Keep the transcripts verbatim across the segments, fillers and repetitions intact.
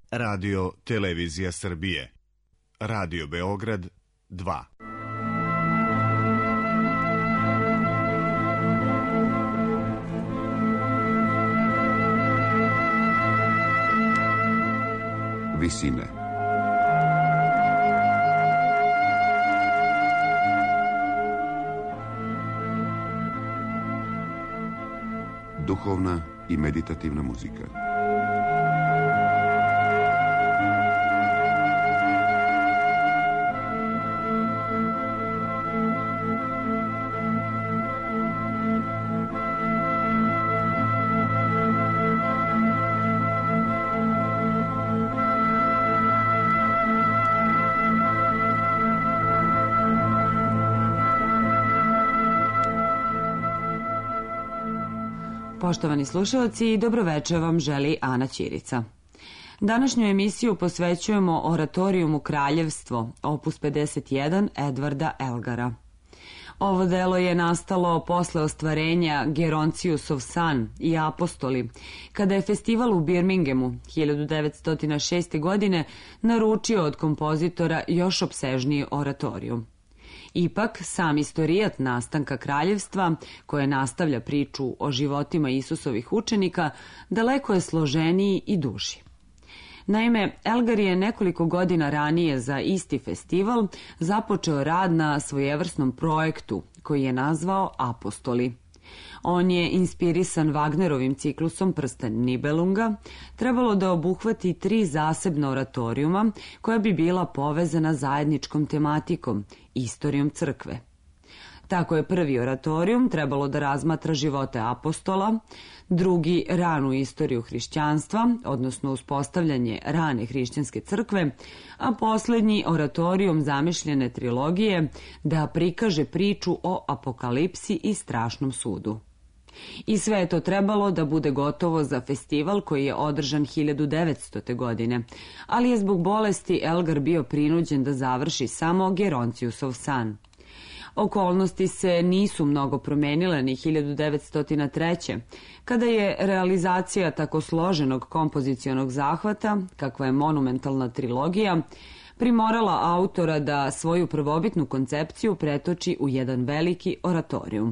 Radio Televizija Srbije. Radio Beograd dva. Visine. Duhovna i meditativna muzika. Poštovani slušalci, dobroveče vam želi Ana Ćirica. Današnju emisiju posvećujemo oratorijumu Kraljevstvo, opus pedeset jedan Edvarda Elgara. Ovo delo je nastalo posle ostvarenja Geroncijusov san i apostoli, kada je festival u Birminghamu hiljadu devetsto šeste. godine naručio od kompozitora još opsežniji oratorijum. Ipak, sam istorijat nastanka kraljevstva, koje nastavlja priču o životima Isusovih učenika, daleko je složeniji i duži. Naime, Elgar je nekoliko godina ranije za isti festival započeo rad na svojevrsnom projektu koji je nazvao Apostoli. On je, inspirisan Wagnerovim ciklusom Prsten Nibelunga, trebalo da obuhvati tri zasebna oratorijuma koja bi bila povezana zajedničkom tematikom, istorijom crkve. Tako je prvi oratorijum trebalo da razmatra živote apostola, drugi ranu istoriju hrišćanstva, odnosno uspostavljanje rane hrišćanske crkve, a poslednji oratorijum zamišljene trilogije da prikaže priču o apokalipsi i strašnom sudu. I sve je to trebalo da bude gotovo za festival koji je održan hiljadu devetstote. godine, ali je zbog bolesti Elgar bio prinuđen da završi samo Geroncijusov san. Okolnosti se nisu mnogo promenile ni hiljadu devetsto treće. kada je realizacija tako složenog kompozicionog zahvata, kakva je monumentalna trilogija, primorala autora da svoju prvobitnu koncepciju pretoči u jedan veliki oratorijum.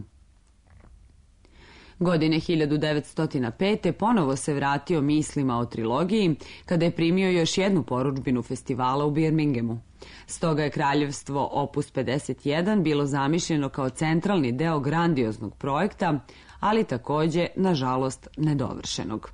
Godine hiljadu devetsto pete. ponovo se vratio mislima o trilogiji kada je primio još jednu porudžbinu festivala u Birminghamu. Stoga je Kraljevstvo opus pedeset jedan bilo zamišljeno kao centralni deo grandioznog projekta, ali takođe, nažalost, nedovršenog.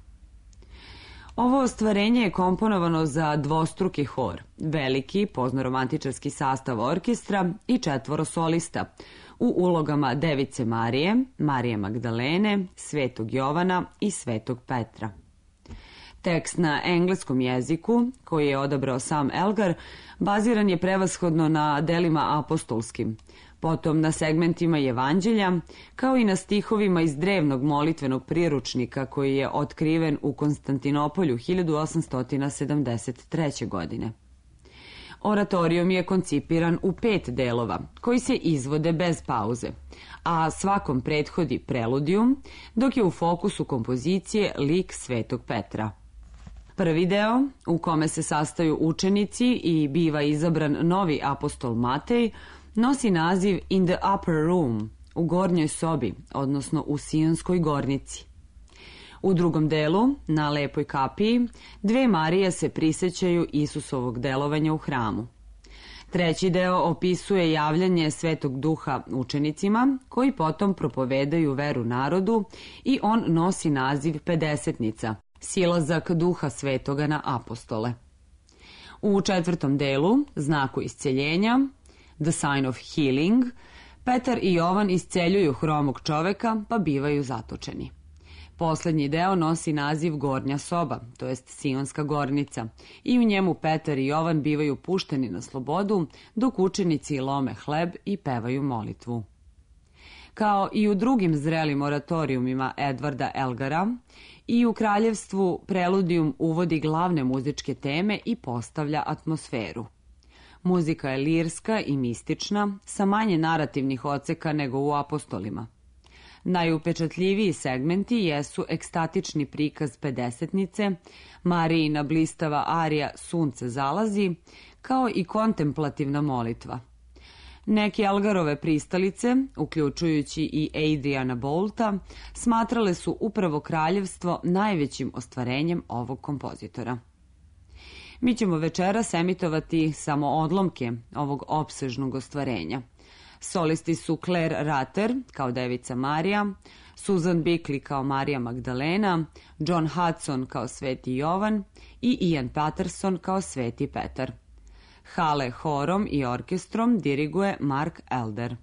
Ovo ostvarenje je komponovano za dvostruki hor, veliki poznoromantičarski sastav orkestra i četvoro solista, u ulogama Device Marije, Marije Magdalene, Svetog Jovana i Svetog Petra. Tekst na engleskom jeziku, koji je odabrao sam Elgar, baziran je prevashodno na delima apostolskim, potom na segmentima evanđelja, kao i na stihovima iz drevnog molitvenog priručnika koji je otkriven u Konstantinopolju hiljadu osamsto sedamdeset treće. godine. Oratorijum je koncipiran u pet delova, koji se izvode bez pauze, a svakom prethodi preludijum, dok je u fokusu kompozicije lik Svetog Petra. Prvi deo, u kome se sastaju učenici i biva izabran novi apostol Matej, nosi naziv In the Upper Room, u gornjoj sobi, odnosno u Sionskoj gornici. U drugom delu, na Lepoj kapiji, dve Marije se prisećaju Isusovog delovanja u hramu. Treći deo opisuje javljanje Svetog Duha učenicima, koji potom propovedaju veru narodu i on nosi naziv Pedesetnica, silazak Duha Svetoga na apostole. U četvrtom delu, znaku isceljenja, The Sign of Healing, Petar i Jovan isceljuju hromog čoveka, pa bivaju zatočeni. Poslednji deo nosi naziv Gornja soba, to jest Sionska gornica, i u njemu Petar i Jovan bivaju pušteni na slobodu, dok učenici lome hleb i pevaju molitvu. Kao i u drugim zrelim oratorijumima Edvarda Elgara, i u Kraljevstvu preludijum uvodi glavne muzičke teme i postavlja atmosferu. Muzika je lirska i mistična, sa manje narativnih odseka nego u apostolima. Najupečatljiviji segmenti jesu ekstatični prikaz pedesetnice, Marijina blistava arija Sunce zalazi, kao i kontemplativna molitva. Neke Elgarove pristalice, uključujući i Adriana Boulta, smatrale su upravo Kraljevstvo najvećim ostvarenjem ovog kompozitora. Mi ćemo večeras emitovati samo odlomke ovog opsežnog ostvarenja. Solisti su Claire Rater kao Devica Marija, Susan Bickley kao Marija Magdalena, John Hudson kao Sveti Jovan i Ian Patterson kao Sveti Petar. Hale horom i orkestrom diriguje Mark Elder.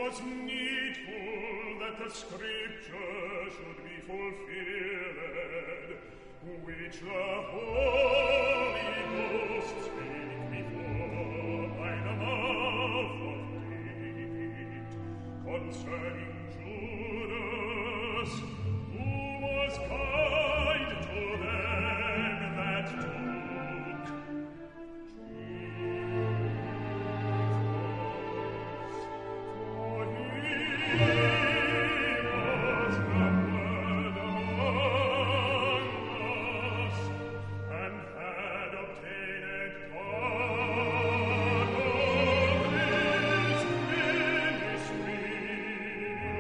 was needful that the scripture should be fulfilled, which the Holy Ghost spake before by the mouth of David, concerning Judas, who was kind to them that took Ministry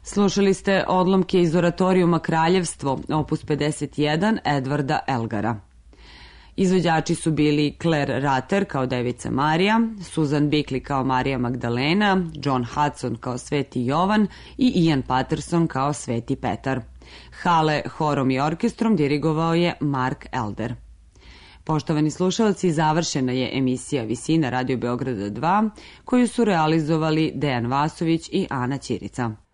Slušali ste odlomke iz oratorijuma Kraljevstvo, opus pedeset jedan, Edvarda Elgara. Izvođači su bili Claire Rater kao Devica Marija, Susan Bickley kao Marija Magdalena, John Hudson kao Sveti Jovan i Ian Patterson kao Sveti Petar. Hale horom i orkestrom dirigovao je Mark Elder. Poštovani slušalci, završena je emisija Visina Radio Beograda dva, koju su realizovali Dejan Vasović i Ana Ćirica.